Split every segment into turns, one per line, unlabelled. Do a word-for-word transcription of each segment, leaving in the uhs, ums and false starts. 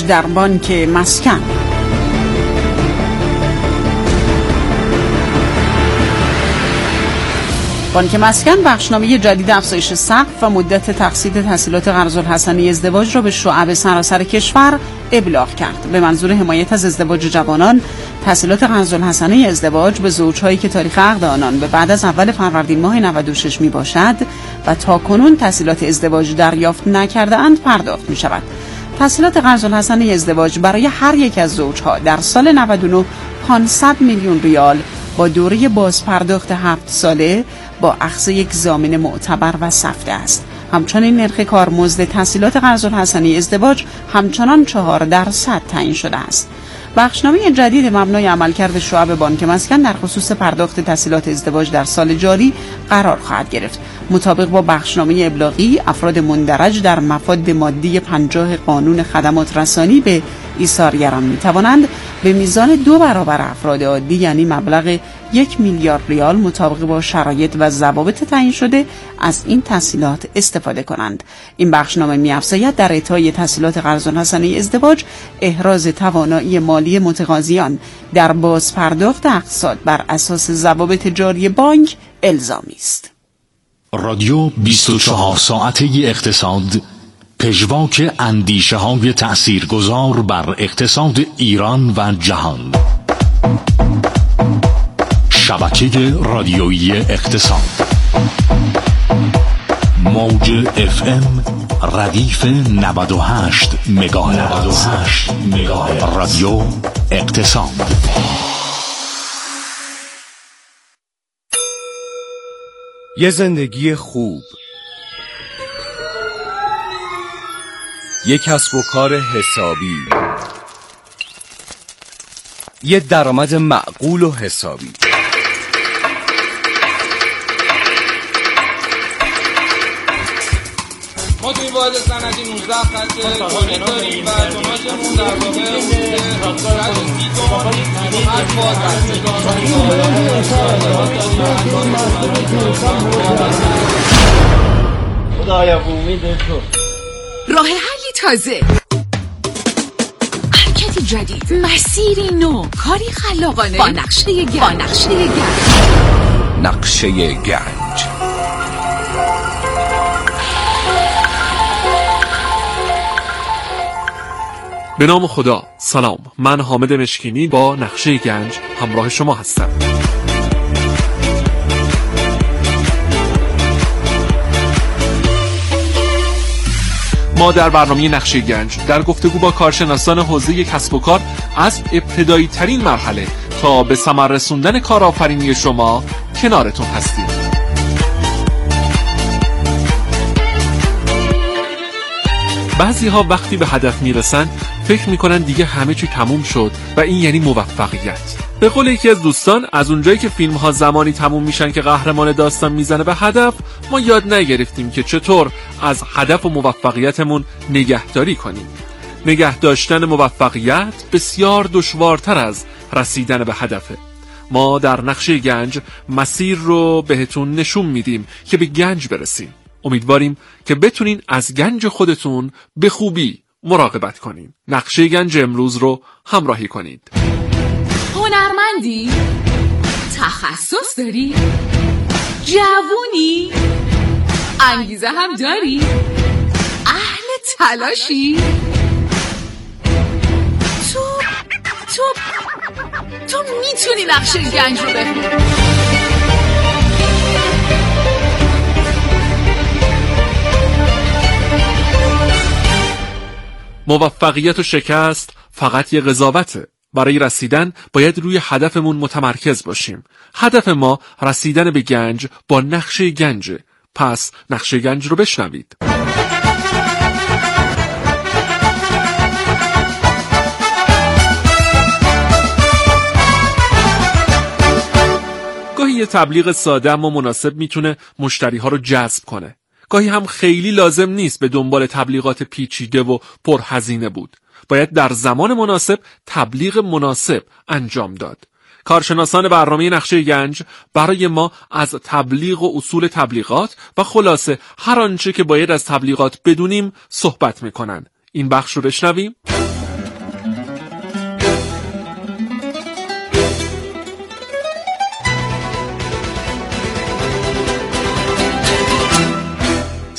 در بانک مسکن. بانک مسکن بخشنامه جدید افزایش سقف و مدت تقسیط تسهیلات قرض‌الحسنه ازدواج را به شعب سراسر کشور ابلاغ کرد. به منظور حمایت از ازدواج جوانان، تسهیلات قرض‌الحسنه ازدواج به زوجهایی که تاریخ عقد آنان به بعد از اول فروردین ماه نود و شش می باشد و تاکنون تسهیلات ازدواج دریافت نکرده‌اند پرداخت می شود. تسهیلات قرض‌الحسنه ازدواج برای هر یک از زوجها در سال نود و نه پانصد میلیون ریال با دوره بازپرداخت هفت ساله با اخذ یک ضامن معتبر و سفته است. همچنین نرخ کارمزد تسهیلات قرض‌الحسنه ازدواج همچنان چهار درصد تعیین شده است. بخشنامه جدید مبنای عملکرد شعب بانک مسکن در خصوص پرداخت تسهیلات ازدواج در سال جاری قرار خواهد گرفت. مطابق با بخشنامه ابلاغی، افراد مندرج در مفاد مادی پنجاه قانون خدمات رسانی به ایثارگران می توانند به میزان دو برابر افراد عادی، یعنی مبلغ یک میلیارد ریال مطابق با شرایط و ضوابط تعیین شده از این تسهیلات استفاده کنند. این بخشنامه می‌افزاید در اعطای تسهیلات قرض‌الحسنه ازدواج احراز توانایی مالی متقاضیان در بازپرداخت اقساط بر اساس ضوابط جاری بانک الزامی است.
رادیو بیست و چهار ساعته اقتصاد، پژواک اندیشه های تأثیرگذار بر اقتصاد ایران و جهان. شبکه رادیویی اقتصاد، موج اف ام ردیف نود و هشت مگاهرتز. رادیو اقتصاد.
یه زندگی خوب، یه کسب و کار حسابی، یه درآمد معقول و حسابی.
ما توی واحد صنعتی نوزده خط تولید داریم و توناژمون در واقع صورت سی تن هر فاز
خدایا امید تو.
راه حلی تازه، حرکتی جدید، مسیری نو، کاری خلاقانه با نقشه گنج. با نقشه گنج.
نقشه گنج.
به نام خدا. سلام، من حامد مشکینی با نقشه گنج همراه شما هستم. ما در برنامه نقشه گنج در گفتگو با کارشناسان حوزه کسب و کار از ابتدایی ترین مرحله تا به ثمر رسوندن کارآفرینی شما کنارتون هستیم. بعضی ها وقتی به هدف میرسن فکر میکنن دیگه همه چی تموم شد و این یعنی موفقیت. به قول یکی از دوستان، از اونجایی که فیلم ها زمانی تموم میشن که قهرمان داستان میزنه به هدف، ما یاد نگرفتیم که چطور از هدف و موفقیتمون نگهداری کنیم. نگه داشتن موفقیت بسیار دشوارتر از رسیدن به هدفه. ما در نقشه گنج مسیر رو بهتون نشون میدیم که به گنج برسیم. امیدواریم که بتونین از گنج خودتون به خوبی مراقبت کنین. نقشه گنج امروز رو همراهی کنید.
هنرمندی؟ تخصص داری؟ جوونی؟ انگیزه هم داری؟ اهل تلاشی؟ تو تو تو میتونی نقشه گنج رو بخونی.
موفقیت و شکست فقط یه قضاوته. برای رسیدن باید روی هدفمون متمرکز باشیم. هدف ما رسیدن به گنج با نقشه گنجه. پس نقشه گنج رو بشنوید. گاهی یه تبلیغ ساده اما مناسب میتونه مشتری ها رو جذب کنه. گاهی هم خیلی لازم نیست به دنبال تبلیغات پیچیده و پرهزینه بود. باید در زمان مناسب تبلیغ مناسب انجام داد. کارشناسان برنامه نقشه گنج برای ما از تبلیغ و اصول تبلیغات و خلاصه هر آنچه که باید از تبلیغات بدونیم صحبت میکنن. این بخش رو بشنویم.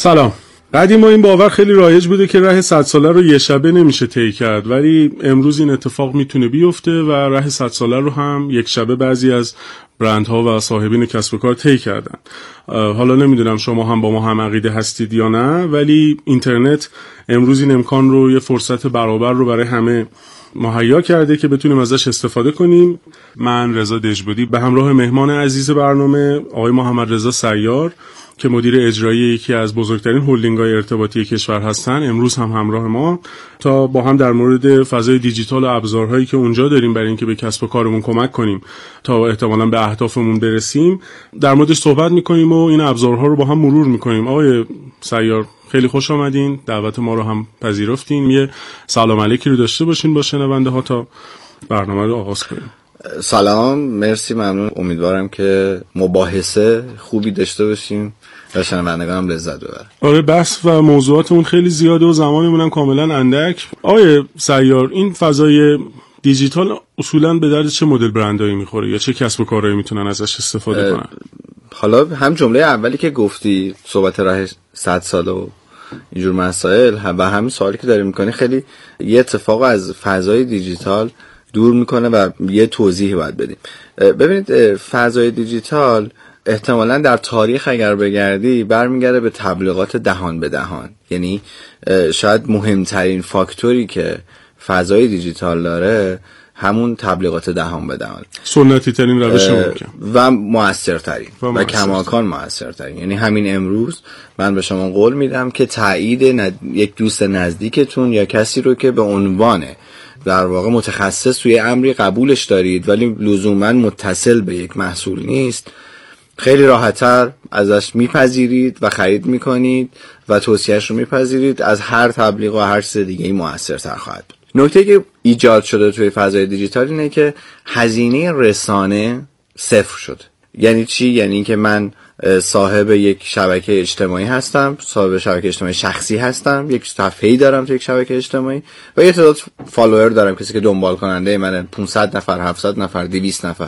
سلام. قدیم این باور خیلی رایج بوده که راه صد ساله رو یه شبه نمیشه طی کرد، ولی امروز این اتفاق میتونه بیفته و راه صد ساله رو هم یک شبه بعضی از برندها و صاحبین کسب و کار طی کردن. حالا نمیدونم شما هم با ما هم عقیده هستید یا نه، ولی اینترنت امروز این امکان رو، یه فرصت برابر رو برای همه مهیا کرده که بتونیم ازش استفاده کنیم. من رضا دژبودی به همراه مهمان عزیز برنامه آقای محمد رضا سیار که مدیر اجرایی یکی از بزرگترین هلدینگ‌های ارتباطی کشور هستن، امروز هم همراه ما تا با هم در مورد فضای دیجیتال و ابزارهایی که اونجا داریم برای اینکه به کسب و کارمون کمک کنیم تا احتمالاً به اهدافمون برسیم در موردش صحبت می‌کنیم و این ابزارها رو با هم مرور می‌کنیم. آقای سیار خیلی خوش آمدین، دعوت ما رو هم پذیرفتین. یه سلام علیکی رو داشته باشین با شنونده ها تا برنامه رو آغاز کنیم.
سلام، مرسی، ممنون. امیدوارم که مباحثه خوبی داشته باشیم و شنوندگانم لذت ببرن.
آره، بحث و موضوعاتمون خیلی زیاده و زمانمون هم کاملا اندک. آقای سیار، این فضای دیجیتال اصولاً به درد چه مدل برندایی میخوره یا چه کسب و کارهایی میتونن ازش استفاده کنن؟
حالا هم جمله اولی که گفتی صحبت راه صد ساله و اینجور مسائل و همین سوالی که داری میکنی خیلی یه اتفاق از فضای دیجیتال دور میکنه و یه توضیحی باید بدیم. ببینید، فضای دیجیتال احتمالاً در تاریخ اگر بگردی برمیگرده به تبلیغات دهان به دهان. یعنی شاید مهمترین فاکتوری که فضای دیجیتال داره همون تبلیغات دهان به دهان،
سنتی ترین روش ممکن
و موثرترین و, و کماکان موثرترین. یعنی همین امروز من به شما قول میدم که تایید ند... یک دوست نزدیکتون یا کسی رو که به عنوان در واقع متخصص توی امری قبولش دارید ولی لزوما متصل به یک محصول نیست، خیلی راحت‌تر ازش میپذیرید و خرید میکنید و توصیهش رو میپذیرید. از هر تبلیغ و هر چیز دیگه‌ای موثرتر خواهد بود. نکته که ایجاد شده توی فضای دیجیتال اینه که هزینه رسانه صفر شد. یعنی چی؟ یعنی که من صاحب یک شبکه اجتماعی هستم، صاحب شبکه اجتماعی شخصی هستم، یک صفحه‌ای دارم توی یک شبکه اجتماعی و یه تعداد فالوور دارم، کسی که دنبال کننده منه، پانصد نفر، هفتصد نفر، دویست نفر.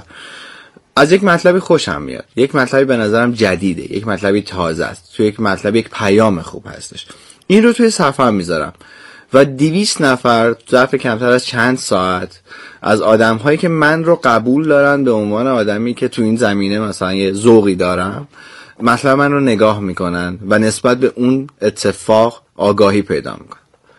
از یک مطلبی خوشم میاد، یک مطلبی به نظرم جدیده، یک مطلبی تازه است، توی یک مطلبی یک پیام خوب هستش، این رو توی صفحه‌ام میذارم و دویست نفر ظرف کمتر از چند ساعت از آدم‌هایی که من رو قبول دارن به عنوان آدمی که تو این زمینه مثلا یه ذوقی دارم، مثلا من رو نگاه میکنن و نسبت به اون اتفاق آگاهی پیدا میکنن.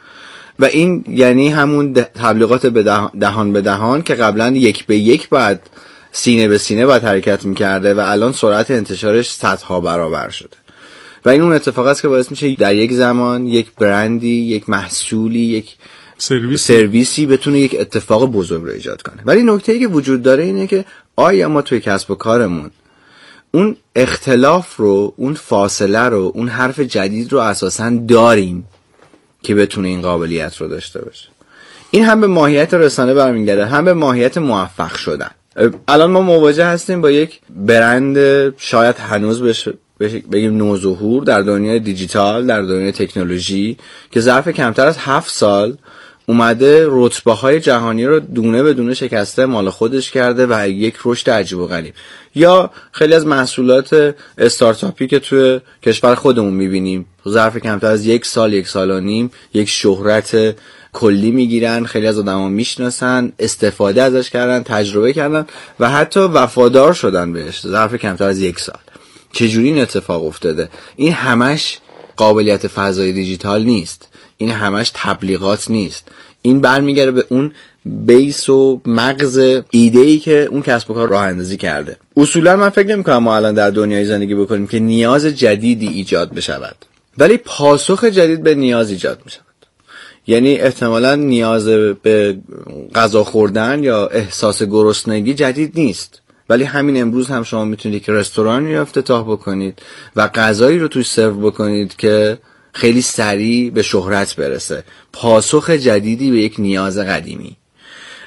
و این یعنی همون تبلیغات به دهان به دهان که قبلا یک به یک بعد سینه به سینه باید حرکت میکرده و الان سرعت انتشارش صدها برابر شده. و این اون اتفاق است که باعث میشه در یک زمان یک برندی، یک محصولی، یک
سرویس.
سرویسی بتونه یک اتفاق بزرگ رو ایجاد کنه. ولی نکته‌ای که وجود داره اینه که آیا ما توی کسب و کارمون اون اختلاف رو، اون فاصله رو، اون حرف جدید رو اساساً داریم که بتونه این قابلیت رو داشته باشه؟ این هم به ماهیت رسانه برمیگرده، هم به ماهیت موفق شدن. الان ما مواجه هستیم با یک برند شاید هنوز بشه بگیم نوظهور در دنیای دیجیتال، در دنیای تکنولوژی، که ظرف کمتر از هفت سال اومده رتبه‌های جهانی رو دونه به دونه شکسته مال خودش کرده و یک رشد عجیب و غریب. یا خیلی از محصولات استارتاپی که توی کشور خودمون می‌بینیم ظرف کمتر از یک سال، یک سال و نیم یک شهرت کلی میگیرن، خیلی از آدما میشناسن، استفاده ازش کردن، تجربه کردن و حتی وفادار شدن بهش ظرف کمتر از یک سال. چجوری این اتفاق افتاده؟ این همش قابلیت فضای دیجیتال نیست، این همش تبلیغات نیست، این برمیگره به اون بیس و مغز ایده‌ای که اون کسب و کار راه اندازی کرده. اصولا من فکر نمی‌کنم ما الان در دنیای زندگی بکنیم که نیاز جدیدی ایجاد بشود، ولی پاسخ جدید به نیاز ایجاد می‌شود. یعنی احتمالاً نیاز به غذا خوردن یا احساس گرسنگی جدید نیست، ولی همین امروز هم شما میتونید که رستورانی رو افتتاح بکنید و غذایی رو توش سرو بکنید که خیلی سریع به شهرت برسه، پاسخ جدیدی به یک نیاز قدیمی.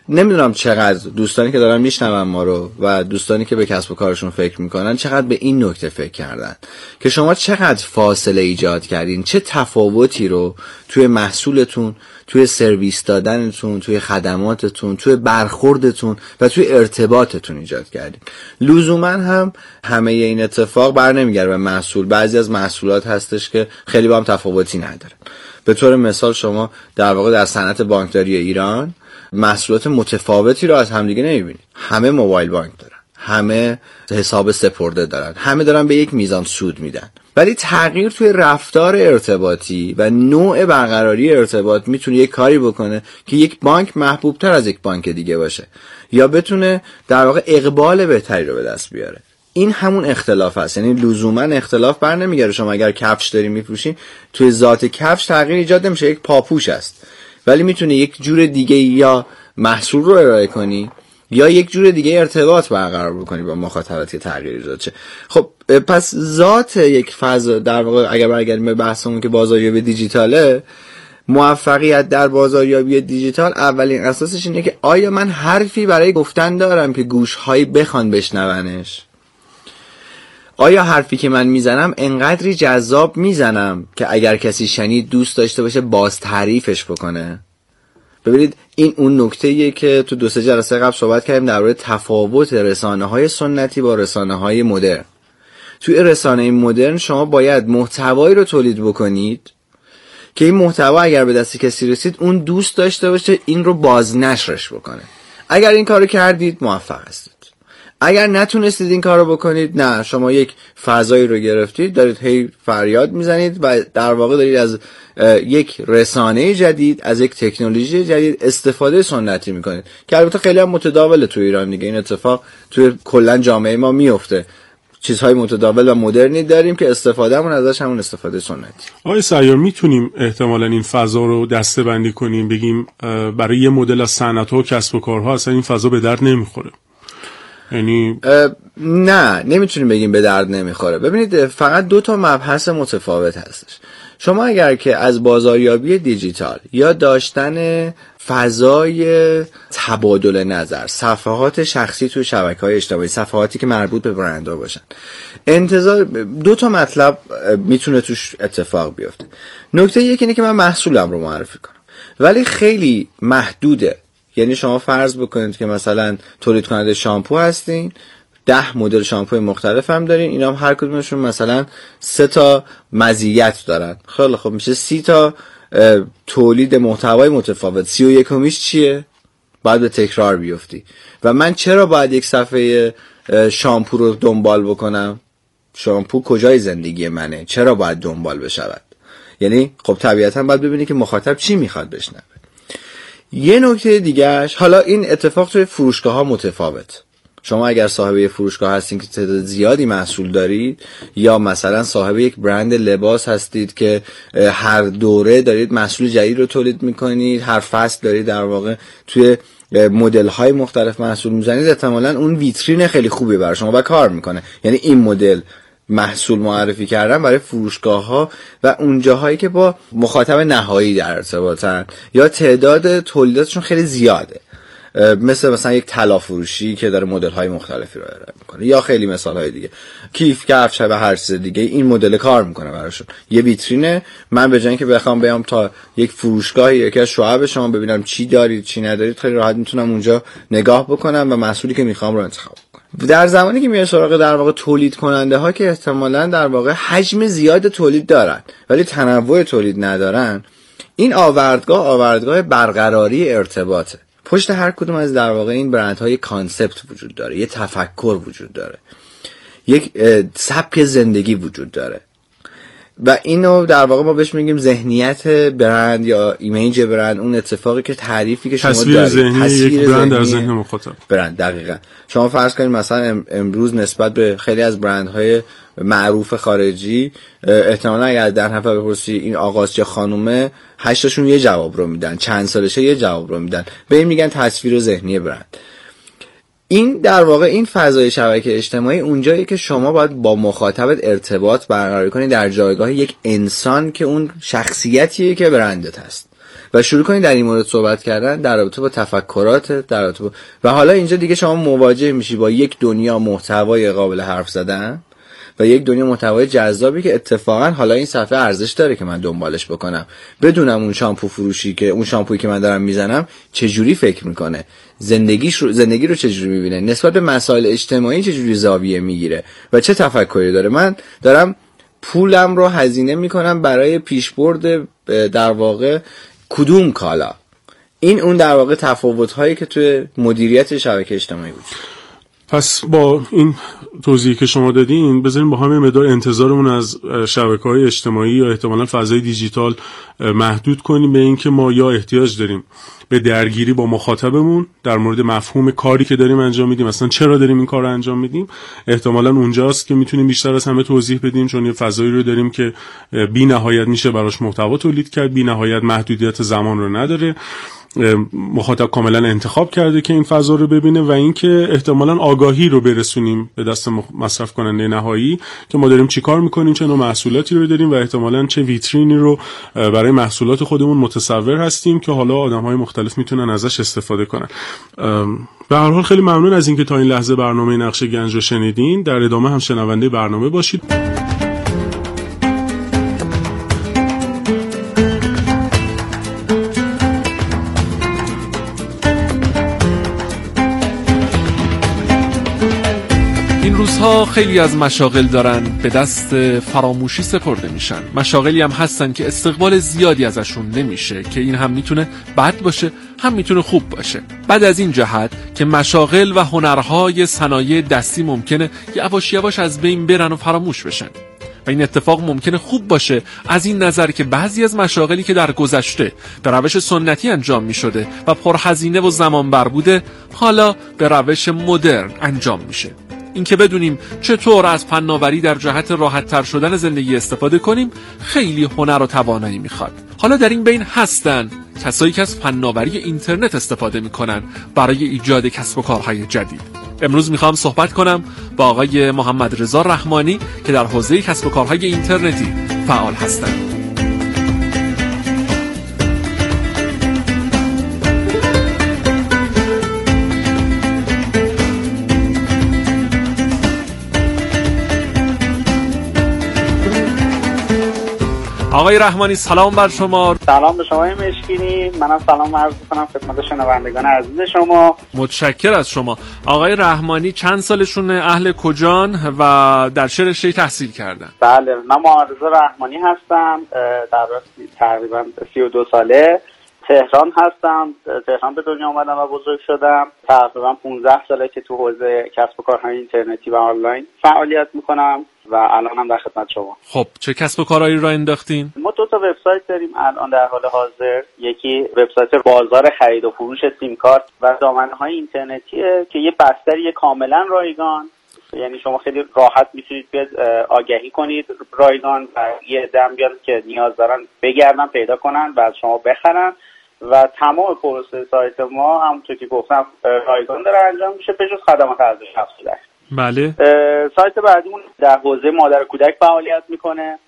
نمیدونم چقدر دوستانی که دارن میشنون ما رو و دوستانی که به کسب و کارشون فکر میکنن چقدر به این نکته فکر کردن که شما چقدر فاصله ایجاد کردین، چه تفاوتی رو توی محصولتون، توی سرویس دادنتون، توی خدماتتون، توی برخوردتون و توی ارتباطتون ایجاد کردین. لزوما هم همه این اتفاق بر نمیگرده به محصول. بعضی از محصولات هستش که خیلی با هم تفاوتی نداره. به طور مثال شما در واقع در صنعت بانکداری ایران محصولات متفاوتی رو از همدیگه نمیبینید. همه موبایل بانک دارن، همه حساب سپرده دارن، همه دارن به یک میزان سود میدن. ولی تغییر توی رفتار ارتباطی و نوع برقراری ارتباط میتونه یک کاری بکنه که یک بانک محبوب تر از یک بانک دیگه باشه یا بتونه در واقع اقبال بهتری رو به دست بیاره. این همون اختلاف هست. یعنی لزوما اختلاف بر نمیگره. شما اگر کفش داری میپوشین، توی ذات کفش تغییر ایجاد نمیشه، یک پاپوش است، ولی میتونه یک جور دیگه یا محصول رو ارائه کنی یا یک جور دیگه ارتباط برقرار بکنی با مخاطبت که تغییر ایجاد شه. خب پس ذات یک فضا در واقع اگر برگردیم به بحثمون که بازاریابی دیجیتاله، موفقیت در بازاریابی دیجیتال اولین اساسش اینه که آیا من حرفی برای گفتن دارم که گوش‌هایی بخوان بشنونش؟ آیا حرفی که من میزنم انقدری جذاب میزنم که اگر کسی شنید دوست داشته باشه باز تعریفش بکنه؟ ببینید این اون نکته‌ایه که تو دو سه جلسه قبل صحبت کردیم درباره تفاوت رسانه‌های سنتی با رسانه‌های مدرن. توی رسانه مدرن شما باید محتوایی رو تولید بکنید که این محتوا اگر به دست کسی رسید اون دوست داشته باشه این رو بازنشرش بکنه. اگر این کارو کردید موفق هستید. اگر نتونستید این کارو بکنید، نه، شما یک فضایی رو گرفتید، دارید هی فریاد میزنید و در واقع دارید از یک رسانه جدید، از یک تکنولوژی جدید استفاده سنتی میکنید که البته خیلی هم متداوله تو ایران دیگه. این اتفاق توی کلا جامعه ما میفته. چیزهای متداول و مدرنی داریم که استفادهمون ازش همون استفاده سنتی.
آقای سیار، میتونیم احتمالاً این فضا رو دسته بندی کنیم بگیم برای یه مدل از صنعت‌ها و کسب و کارها اصلا این فضا به درد نمیخوره؟ یعنی
نه، نمیتونیم بگیم به درد نمیخوره. ببینید فقط دو تا مبحث متفاوت هستش. شما اگر که از بازاریابی دیجیتال یا داشتن فضای تبادل نظر، صفحات شخصی توی شبکه‌های اجتماعی، صفحاتی که مربوط به برندها باشن، انتظار دو تا مطلب میتونه توش اتفاق بیفته. نکته یکی اینه که من محصولم رو معرفی کنم ولی خیلی محدوده. یعنی شما فرض بکنید که مثلا تولید کننده شامپو هستین، ده مدل شامپوی مختلف هم دارین، اینا هم هر کدومشون مثلا سه تا مزیت دارن. خیلی خب میشه سی تا تولید محتوای متفاوت. سی و یکمیش چیه؟ باید به تکرار بیفتی. و من چرا باید یک صفحه شامپو رو دنبال بکنم؟ شامپو کجای زندگی منه؟ چرا باید دنبال بشود؟ یعنی خب طبیعتا باید ببینی که مخاطب چی میخواد بشنوه. یه نکته دیگهش، حالا این اتفاق توی فروشگاه ها متفاوت. شما اگر صاحب یه فروشگاه هستین که تعداد زیادی محصول دارید، یا مثلا صاحب یک برند لباس هستید که هر دوره دارید محصول جدید رو تولید میکنید، هر فصل دارید در واقع توی مدل های مختلف محصول میزنید، احتمالاً اون ویترین خیلی خوبی برای شما و کار میکنه. یعنی این مدل محصول معرفی کردن برای فروشگاه ها و اون جاهایی که با مخاطب نهایی در ارتباطن یا تعداد تولیداتشون خیلی زیاده، مثل مثلا یک طلا فروشی که داره مدل های مختلفی رو ارائه میکنه، یا خیلی مثال های دیگه، کیف کفش و هر چیز دیگه. این مدل کار میکنه براشون. یه ویترینه. من به جای اینکه بخوام بیام تا یک فروشگاه یکی از شعب شما ببینم چی دارید چی ندارید، خیلی راحت میتونم اونجا نگاه بکنم و محصولی که میخوام رو انتخاب کنم. در زمانی که میاد سراغ در واقع تولید کننده ها که احتمالاً در واقع حجم زیاد تولید دارن ولی تنوع تولید ندارن، این آوردگاه آوردگاه برقراری ارتباطه. پشت هر کدوم از در واقع این برندهای کانسپت وجود داره، یه تفکر وجود داره، یک سبک زندگی وجود داره و اینو در واقع ما بهش میگیم ذهنیت برند یا ایمیج برند. اون اتفاقی که تعریفی که شما
تصویر
دارید،
ذهنی
تصویر
یک برند در
ذهنی
ذهن مخاطب.
برند دقیقاً. شما فرض کنید مثلا امروز نسبت به خیلی از برندهای معروف خارجی احتمالاً اگر در نفر بپرسی این آقاست یا خانومه، هشتاشون یه جواب رو میدن، چند سالشه یه جواب رو میدن، به این میگن تصویر ذهنی برند. این در واقع این فضای شبکه اجتماعی اونجایی که شما باید با مخاطبت ارتباط برقرار کنی در جایگاه یک انسان که اون شخصیتیه که برندت هست. و شروع کنید در این مورد صحبت کردن در رابطه با تفکرات، در رابطه با... و حالا اینجا دیگه شما مواجه میشی با یک دنیا محتوای قابل حرف زدن و یک دنیا محتوای جذابی که اتفاقا حالا این صفحه ارزش داره که من دنبالش بکنم، بدونم اون شامپو فروشی که اون شامپویی که من دارم میزنم چجوری فکر میکنه، زندگیش رو زندگی رو چجوری میبینه، نسبت به مسائل اجتماعی چجوری زاویه میگیره و چه تفکری داره. من دارم پولم رو هزینه میکنم برای پیشبرد در واقع کدوم کالا. این اون در واقع تفاوت‌هایی که توی مدیریت شبکه اجتماعی بود.
پس با این توضیحی که شما دادین بذاریم با هم یه مقدار انتظارمون از شبکه‌های اجتماعی یا احتمالاً فضای دیجیتال محدود کنیم به این که ما یا احتیاج داریم به درگیری با مخاطبمون در مورد مفهوم کاری که داریم انجام میدیم، اصلا چرا داریم این کار رو انجام میدیم. احتمالاً اونجاست که میتونیم بیشتر از همه توضیح بدیم، چون یه فضایی رو داریم که بی نهایت میشه براش محتوا تولید کرد، بی نهایت محدودیت زمان رو نداره، مخاطب کاملا انتخاب کرده که این فضا رو ببینه و اینکه احتمالاً آگاهی رو برسونیم به دست مصرف کننده نهایی که ما داریم چی کار میکنیم، چه نوع محصولاتی رو داریم و احتمالاً چه ویترینی رو برای محصولات خودمون متصور هستیم که حالا آدم‌های مختلف میتونن ازش استفاده کنن. به هر حال خیلی ممنون از اینکه تا این لحظه برنامه نقش گنج رو شنیدین. در ادامه هم شنونده برنامه باشید.
روزها خیلی از مشاغل دارن به دست فراموشی سپرده میشن. مشاغلی هم هستن که استقبال زیادی ازشون نمیشه که این هم میتونه بد باشه هم میتونه خوب باشه. بعد از این جهت که مشاغل و هنرهای صنایع دستی ممکنه یواش یواش از بین برن و فراموش بشن و این اتفاق ممکنه خوب باشه از این نظر که بعضی از مشاغلی که در گذشته به روش سنتی انجام میشده و پرهزینه و زمان بر بوده حالا به روش مدرن انجام میشه. این که بدونیم چطور از فناوری در جهت راحت تر شدن زندگی استفاده کنیم خیلی هنر و توانایی میخواد. حالا در این بین هستن کسایی که از فناوری اینترنت استفاده میکنن برای ایجاد کسب و کارهای جدید. امروز میخوام صحبت کنم با آقای محمد رضا رحمانی که در حوزه کسب و کارهای اینترنتی فعال هستند. آقای رحمانی سلام بر شما.
سلام به شما مشکینی. منم سلام عرض می‌کنم خدمت شنوندگان عزیز شما.
متشکر از شما. آقای رحمانی چند سالشون، اهل کجان و در چه رشته‌ای تحصیل کردن؟
بله من محمد رضا رحمانی هستم، در تقریبا سی و دو ساله تهران هستم. تهران به دنیا اومدم و بزرگ شدم. تقریبا پانزده ساله که تو حوزه کسب و کارهای اینترنتی و آنلاین فعالیت میکنم و الان هم در خدمت شما.
خب چه کسب و کارهایی را انداختین؟
ما دو تا وبسایت داریم الان در حال حاضر. یکی وبسایت بازار خرید و فروش سیم کارت و دامنه‌های اینترنتیه که یه بستری کاملا رایگان، یعنی شما خیلی راحت میتونید بیاد آگهی کنید رایگان و یه دم بیاد که نیاز دارن بگردن پیدا کنن و از شما بخرن و تمام پروسه سایت ما همونطور که گفتم رایگان داره انجام میشه به جز خدمات ارزش افزوده.
بله.
سایت بعدیمون در حوزه مادر کودک فعالیت میکنه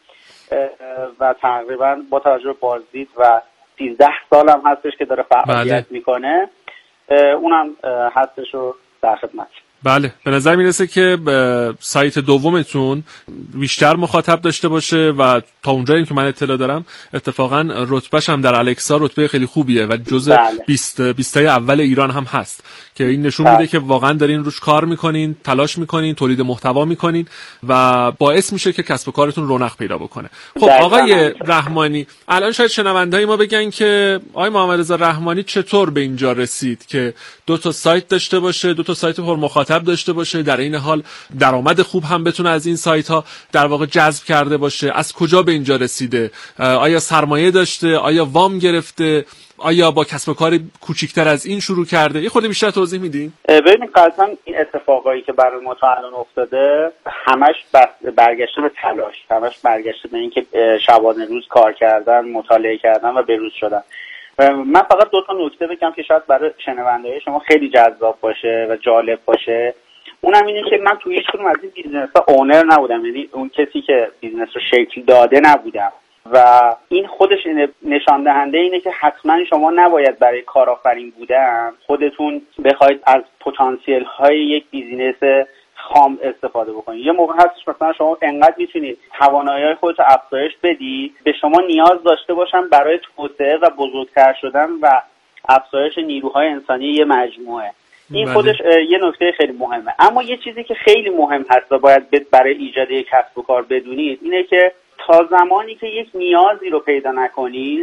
و تقریبا با توجه به بازدید و سیزده سال هم هستش که داره فعالیت بله. میکنه. اونم هستش و در خدمت.
بله به نظر میرسه که سایت دومتون بیشتر مخاطب داشته باشه و تا اونجایی که من اطلاع دارم اتفاقا رتبهش هم در الکسا رتبه خیلی خوبیه و جزء بیست بیستای اول ایران هم هست که این نشون میده که واقعا دارین روش کار میکنین، تلاش میکنین، تولید محتوا میکنین و باعث میشه که کسب و کارتون رونق پیدا بکنه. خب آقای رحمانی الان شاید شنونده‌های ما بگن که آقای محمد رضا رحمانی چطور به اینجا رسید که دو تا سایت داشته باشه، دو تا سایت پر مخاطب داشته باشه، در این حال درآمد خوب هم بتونه از این سایت ها در واقع جذب کرده باشه؟ از کجا به اینجا رسیده؟ آیا سرمایه داشته؟ آیا وام گرفته؟ آیا با کسب و کار کوچیک‌تر از این شروع کرده؟ یه خورده بیشتر توضیح میدین؟
ببینید قطعا این اتفاقایی که برای ما تا الان افتاده همش برگشته به تلاش، همش برگشته به اینکه شبانه روز کار کردن، مطالعه کردن و بروز شدن. من فقط دو تا نکته بگم که شاید برای شنونده‌های شما خیلی جذاب باشه و جالب باشه. اونم اینه که من توی هیچ کدوم از این بیزنس‌ها اونر نبودم، یعنی اون کسی که بیزنس رو شکل داده نبودم. و این خودش نشان دهنده اینه که حتما شما نباید برای کارآفرین بودن خودتون بخواید از پتانسیل های یک بیزینس خام استفاده بکنید. یه موقع هستش مثلا شما انقدر میتونید توانایی‌های خودت رو افزایش بدی به شما نیاز داشته باشن برای توسعه و بزرگتر شدن و افزایش نیروهای انسانی یه مجموعه. این بله. خودش یه نکته خیلی مهمه. اما یه چیزی که خیلی مهم هست و باید برای ایجاد یک کسب و کار بدونید اینه که تا زمانی که یک نیازی رو پیدا نکنید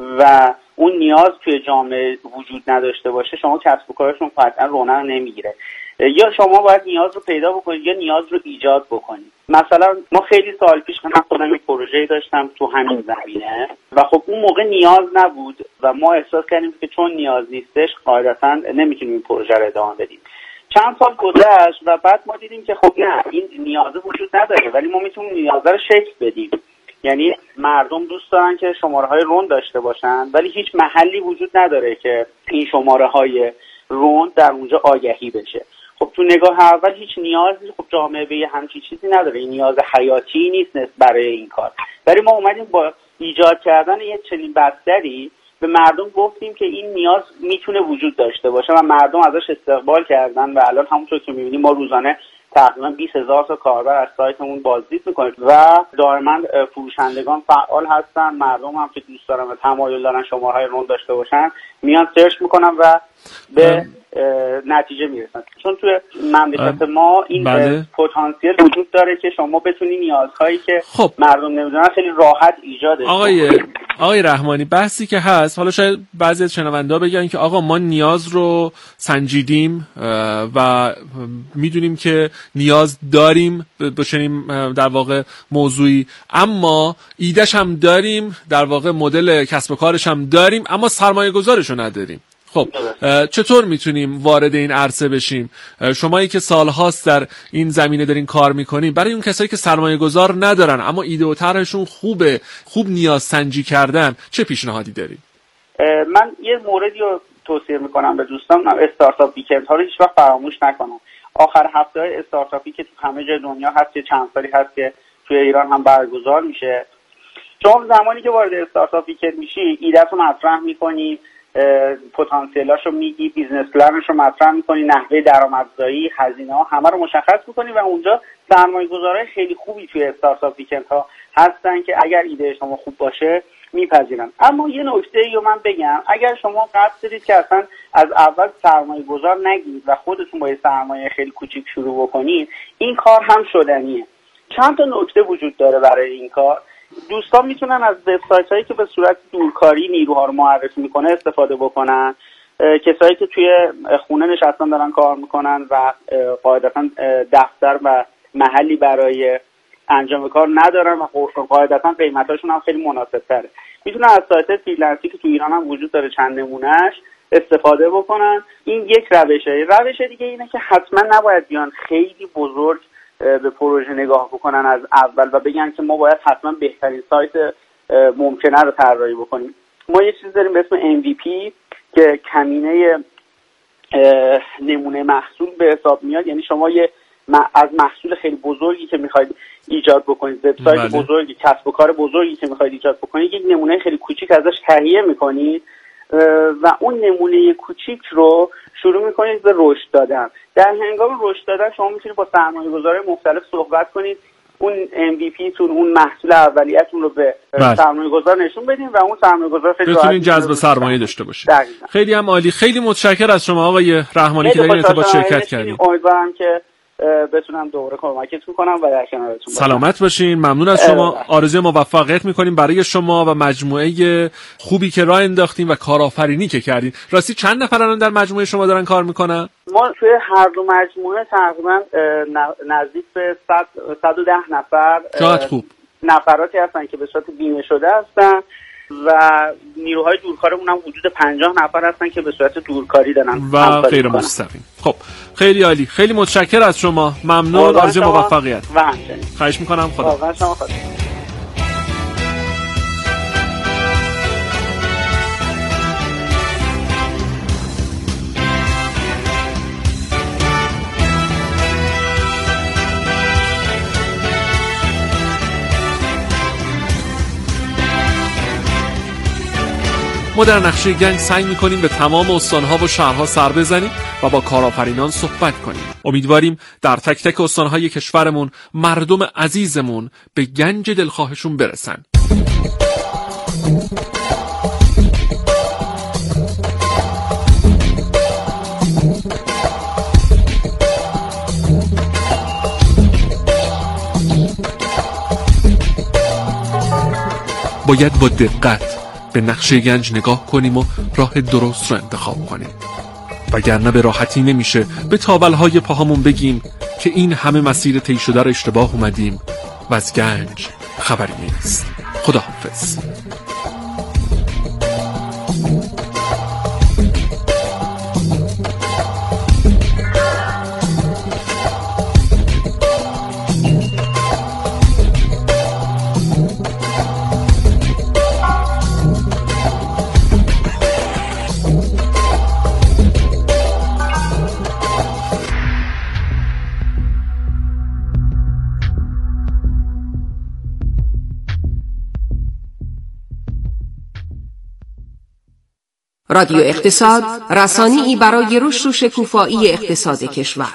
و اون نیاز توی جامعه وجود نداشته باشه شما کسب و کارشون قطعا رونق نمیگیره. یا شما باید نیاز رو پیدا بکنید یا نیاز رو ایجاد بکنید. مثلا ما خیلی سال پیش من خودم یک پروژه‌ای داشتم تو همین زمینه و خب اون موقع نیاز نبود و ما احساس کردیم که چون نیاز نیستش قاعدتاً نمیتونیم این پروژه رو ادامه بدیم. چند سال گذشت و بعد ما دیدیم که خب نه این نیاز وجود نداره ولی ما میتونیم نیاز رو شکل بدیم. یعنی مردم دوست دارن که شماره‌های رون داشته باشن ولی هیچ محلی وجود نداره که این شماره‌های رون در اونجا آگهی بشه. خب تو نگاه اول هیچ نیازی خب جامعه به همچین چیزی نداره، این نیاز حیاتی نیست برای این کار. ولی ما اومدیم با ایجاد کردن یک چنین بستری به مردم گفتیم که این نیاز میتونه وجود داشته باشه و مردم ازش استقبال کردن و الان همونطور که میبینیم ما روزانه تقریبا بیست هزار تا کاربر از سایتمون بازدید میکنیم و دائما فروشندگان فعال هستن. مردم هم که دوست دارن و تمایل دارن شماره‌های رون داشته باشن میان سرچ میکنن و به نتیجه میرسن. چون توی مملکت ما این بله. پتانسیل وجود داره که شما بتونی نیازهایی که خب. مردم نمیدونن خیلی راحت ایجادش
آقای آقای رحمانی بحثی که هست، حالا شاید بعضی از شنونده‌ها بگن که آقا ما نیاز رو سنجیدیم و میدونیم که نیاز داریم بشنیم در واقع موضوعی، اما ایده‌ش هم داریم، در واقع مدل کسب و کارش هم داریم، اما سرمایه گذارش رو نداریم. خب چطور میتونیم وارد این عرصه بشیم؟ شمایی که سالهاست در این زمینه دارین کار میکنین، برای اون کسایی که سرمایه گذار ندارن اما ایده و طرحشون خوبه، خوب نیاز سنجی کردن، چه پیشنهادی دارید؟
من یه موردی رو توصیه میکنم به دوستان، استارتاپ ویکند ها رو هیچ وقت فراموش نکنم. آخر هفته های استارتاپی که تو همه جای دنیا هست، که چند سالی هست که توی ایران هم برگزار میشه. شما زمانی که وارد استارتاپ ویکند میشی ایده‌ت رو مطرح میکنی، پتانسیلاشو میگی، بیزنس پلنشو مطرح میکنی، نحوه درآمدزایی، هزینه‌ها همه رو مشخص میکنی و اونجا سرمایه‌گذارای خیلی خوبی توی استارتاپ ویکند ها هستن که اگر ایده شما خوب باشه میپذیرن. اما یه نکته‌ای رو من بگم، اگر شما قصد دارید که اصلا از اول سرمایه‌گذار نگیرید و خودتون با یه سرمایه خیلی کوچیک شروع بکنید، این کار هم شدنیه. چند تا نکته وجود داره برای این کار. دوستان میتونن از وبسایت هایی که به صورت دورکاری نیروها رو معرفی میکنه استفاده بکنن. کسایی که توی خونه نشستن دارن کار میکنن و قاعدتا دفتر و محلی برای انجام کار ندارن و قاعدتا قیمتاشون هم خیلی مناسب تره، میتونن از سایت فریلنسی که تو ایران هم وجود داره چند نمونهش استفاده بکنن. این یک روشه. روش دیگه اینه که حتما نباید بیان خیلی بزرگ به پروژه نگاه بکنن از اول و بگن که ما باید حتما بهترین سایت ممکنه رو طراحی بکنیم. ما یه چیز داریم به اسم ام وی پی که کمینه نمونه محصول به حساب میاد. یعنی شما یه از محصول خیلی بزرگی که میخواید ایجاد بکنید، وبسایت بله. بزرگی، کسب و کار بزرگی که میخواید ایجاد بکنید، یک نمونه خیلی کوچیک ازش تهیه میکنید و اون نمونه کوچیک رو شروع میکنید به رشد دادن. در هنگام رشد دادن شما میتونید با سرمایه‌گذارای مختلف صحبت کنید، اون ام وی پی تون، اون محصول اولیه‌تون رو به سرمایه‌گذار نشون بدین و اون سرمایه‌گذار خیلی
بتونین جذب سرمایه داشته باشه. خیلی هم عالی. خیلی متشکرم از شما آقای رحمانی که در این ارتباط شرکت کردید.
امیدوارم که بتونم دوباره کمکتون کنم و در کنارتون باشم.
سلامت باشین. ممنون از شما. آرزوی موفقیت میکنیم برای شما و مجموعه خوبی که راه انداختین و کارآفرینی که کردین. راستی چند نفر الان در مجموعه شما دارن کار میکنن؟
ما توی هر دو مجموعه تقریبا نزدیک به صد و ده نفر
چقدر خوب
نفراتی هستن که به صورت بیمه شده هستن و نیروهای دورکارمون هم حدود پنجاه نفر هستن که به صورت دورکاری دارن
و غیر مستقیم. خب خیلی عالی. خیلی متشکرم از شما. ممنون. آرزوی موفقیت.
و همچنین.
خواهش میکنم. خدا.
واقعا شما خدا.
ما در نقشه گنج سعی می‌کنیم به تمام استان‌ها و شهرها سر بزنیم و با کارآفرینان صحبت کنیم. امیدواریم در تک تک استان‌های کشورمون مردم عزیزمون به گنج دلخواهشون برسن. باید با دقت به نقشه گنج نگاه کنیم و راه درست رو انتخاب کنیم، وگرنه به راحتی نمیشه به تاولهای پاهامون بگیم که این همه مسیر طی شده رو اشتباه اومدیم و از گنج خبری نیست. خداحافظ.
رادیو اقتصاد، رسانه‌ای برای رشد و شکوفایی اقتصاد کشور.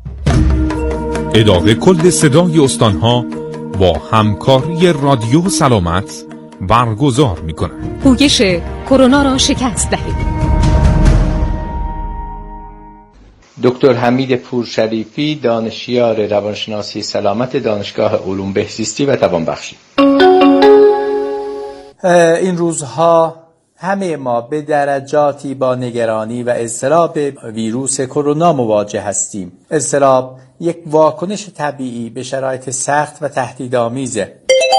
اداره کل صدای استانها با همکاری رادیو سلامت برگزار می‌کند.
پویش کرونا را شکست دهید.
دکتر حمید پورشریفی، دانشیار روانشناسی سلامت دانشگاه علوم بهزیستی و توانبخشی.
این روزها همه ما به درجاتی با نگرانی و اضطراب ویروس کرونا مواجه هستیم. اضطراب یک واکنش طبیعی به شرایط سخت و تهدیدآمیزه،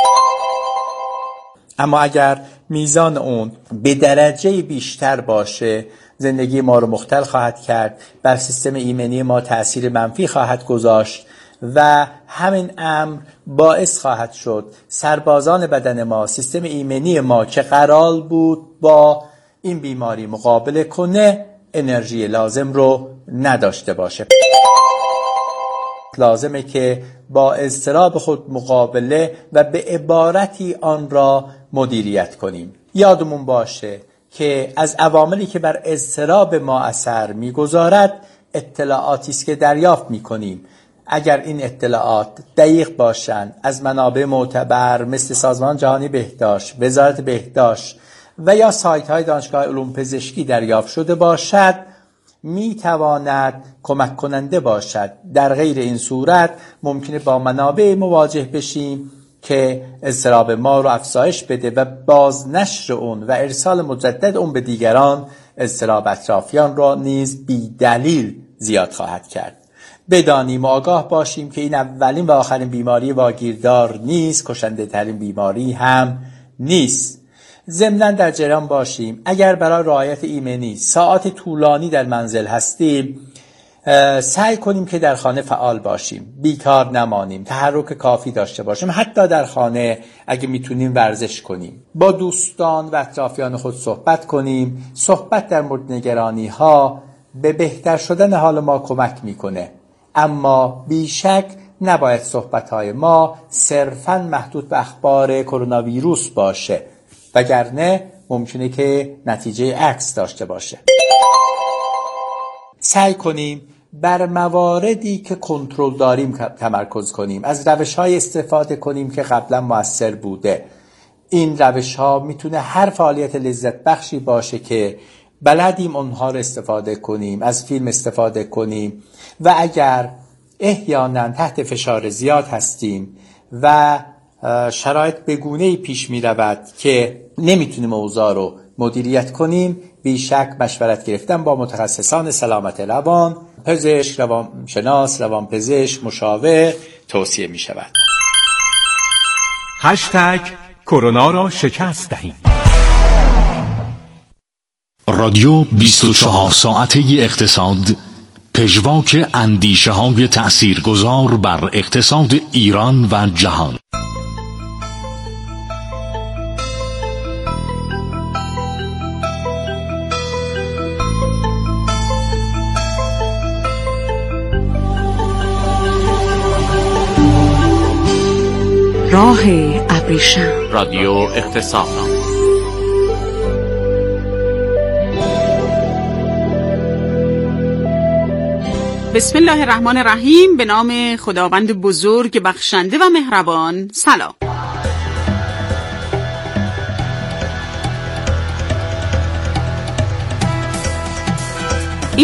اما اگر میزان اون به درجه بیشتر باشه زندگی ما رو مختل خواهد کرد، بر سیستم ایمنی ما تأثیر منفی خواهد گذاشت و همین امر باعث خواهد شد سربازان بدن ما، سیستم ایمنی ما که قرار بود با این بیماری مقابله کنه، انرژی لازم رو نداشته باشه. لازمه که با اضطراب خود مقابله و به عبارتی آن را مدیریت کنیم. یادمون باشه که از عواملی که بر اضطراب ما اثر می‌گذارد اطلاعاتی است که دریافت می‌کنیم. اگر این اطلاعات دقیق باشند، از منابع معتبر مثل سازمان جهانی بهداشت، وزارت بهداشت و یا سایت‌های دانشگاه علوم پزشکی دریافت شده باشد، می‌تواند کمک کننده باشد. در غیر این صورت ممکنه با منابع مواجه بشیم که اضطراب ما رو افزایش بده و بازنشر اون و ارسال مجدد اون به دیگران اضطراب اطرافیان را نیز بی دلیل زیاد خواهد کرد. بدانیم و آگاه باشیم که این اولین و آخرین بیماری واگیردار نیست، کشنده ترین بیماری هم نیست. ضمناً در جریان باشیم اگر برای رعایت ایمنی ساعات طولانی در منزل هستیم، سعی کنیم که در خانه فعال باشیم، بیکار نمانیم، تحرک کافی داشته باشیم، حتی در خانه اگه میتونیم ورزش کنیم، با دوستان و اطرافیان خود صحبت کنیم. صحبت در مورد نگرانی ها به بهتر شدن حال ما کمک میکنه، اما بیشک نباید صحبت های ما صرفاً محدود به اخبار کرونا ویروس باشه، وگرنه ممکنه که نتیجه عکس داشته باشه. سعی کنیم بر مواردی که کنترل داریم تمرکز کنیم، از روش‌های استفاده کنیم که قبلا مؤثر بوده. این روش‌ها میتونه هر فعالیت لذت بخشی باشه که بلدیم اونها رو استفاده کنیم، از فیلم استفاده کنیم و اگر احیانا تحت فشار زیاد هستیم و شرایط به گونه‌ای پیش می رود که نمیتونیم اوضاع رو مدیریت کنیم، بیشک مشورت گرفتن با متخصصان سلامت روان، پزشک، روانشناس، روانپزشک، مشاور توصیه می شود.
هشتگ کرونا را شکست دهیم.
رادیو بیست و چهار ساعته اقتصاد، پژواک اندیشه های تأثیرگذار بر اقتصاد ایران و جهان.
راه ابریشم.
رادیو اقتصاد.
بسم الله الرحمن الرحیم. به نام خداوند بزرگ بخشنده و مهربان. سلام.